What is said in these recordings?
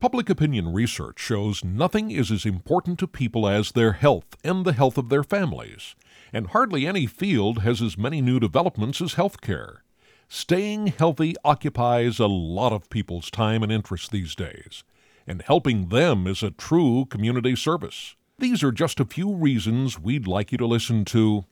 Public opinion research shows nothing is as important to people as their health and the health of their families, and hardly any field has as many new developments as healthcare. Staying healthy occupies a lot of people's time and interest these days, and helping them is a true community service. These are just a few reasons we'd like you to listen to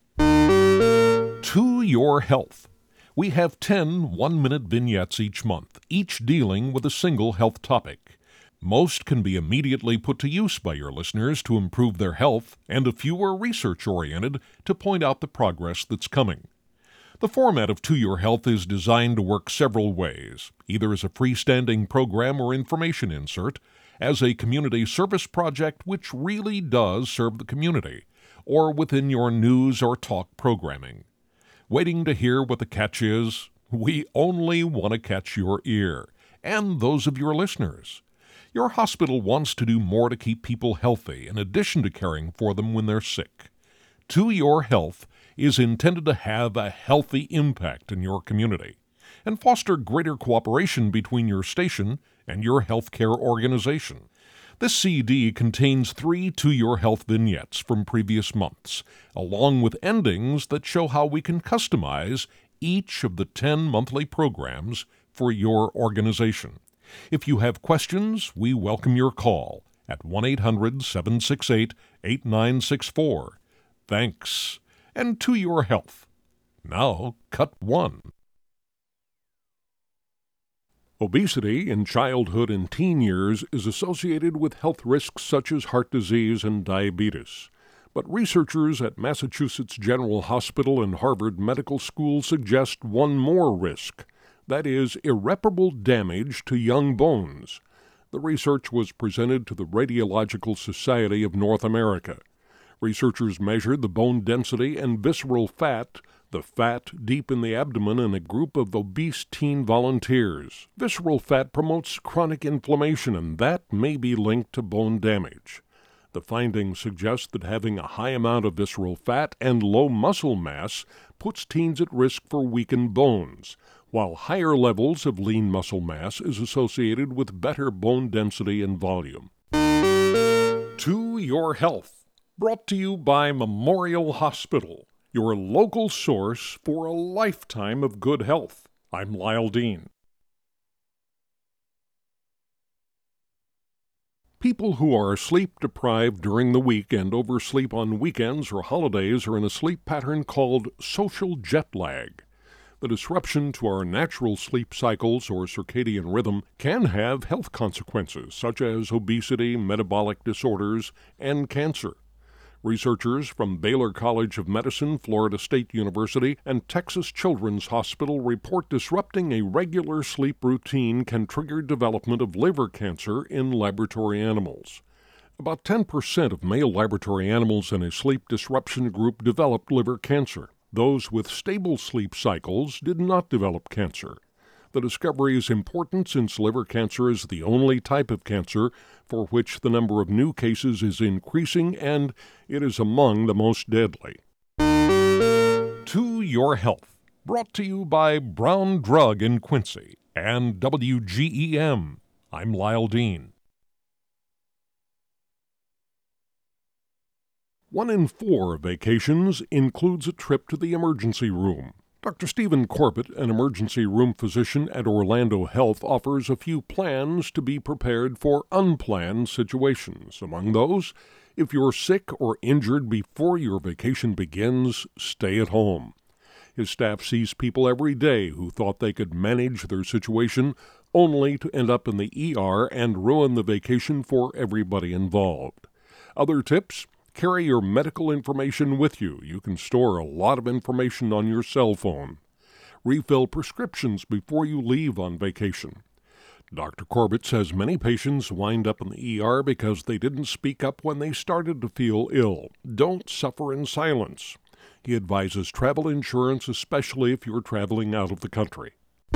Your Health. We have 10 one-minute vignettes each month, each dealing with a single health topic. Most can be immediately put to use by your listeners to improve their health, and a few are research-oriented to point out the progress that's coming. The format of To Your Health is designed to work several ways, either as a freestanding program or information insert, as a community service project which really does serve the community, or within your news or talk programming. Waiting to hear what the catch is? We only want to catch your ear, and those of your listeners. Your hospital wants to do more to keep people healthy in addition to caring for them when they're sick. To Your Health is intended to have a healthy impact in your community and foster greater cooperation between your station and your healthcare organization. This CD contains 3 To Your Health vignettes from previous months, along with endings that show how we can customize each of the 10 monthly programs for your organization. If you have questions, we welcome your call at 1-800-768-8964. Thanks, and To Your Health. Now, cut 1. Obesity in childhood and teen years is associated with health risks such as heart disease and diabetes. But researchers at Massachusetts General Hospital and Harvard Medical School suggest one more risk. That is, irreparable damage to young bones. The research was presented to the Radiological Society of North America. Researchers measured the bone density and visceral fat, the fat deep in the abdomen, in a group of obese teen volunteers. Visceral fat promotes chronic inflammation, and that may be linked to bone damage. The findings suggest that having a high amount of visceral fat and low muscle mass puts teens at risk for weakened bones, while higher levels of lean muscle mass is associated with better bone density and volume. To Your Health, brought to you by Memorial Hospital, your local source for a lifetime of good health. I'm Lyle Dean. People who are sleep-deprived during the week and oversleep on weekends or holidays are in a sleep pattern called social jet lag. The disruption to our natural sleep cycles or circadian rhythm can have health consequences such as obesity, metabolic disorders, and cancer. Researchers from Baylor College of Medicine, Florida State University, and Texas Children's Hospital report disrupting a regular sleep routine can trigger development of liver cancer in laboratory animals. About 10% of male laboratory animals in a sleep disruption group developed liver cancer. Those with stable sleep cycles did not develop cancer. The discovery is important since liver cancer is the only type of cancer for which the number of new cases is increasing, and it is among the most deadly. To Your Health, brought to you by Brown Drug in Quincy and WGEM. I'm Lyle Dean. 1 in 4 vacations includes a trip to the emergency room. Dr. Stephen Corbett, an emergency room physician at Orlando Health, offers a few plans to be prepared for unplanned situations. Among those, if you're sick or injured before your vacation begins, stay at home. His staff sees people every day who thought they could manage their situation only to end up in the ER and ruin the vacation for everybody involved. Other tips? Carry your medical information with you. You can store a lot of information on your cell phone. Refill prescriptions before you leave on vacation. Dr. Corbett says many patients wind up in the ER because they didn't speak up when they started to feel ill. Don't suffer in silence. He advises travel insurance, especially if you're traveling out of the country.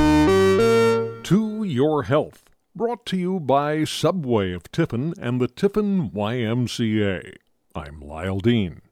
To Your Health, brought to you by Subway of Tiffin and the Tiffin YMCA. I'm Lyle Dean.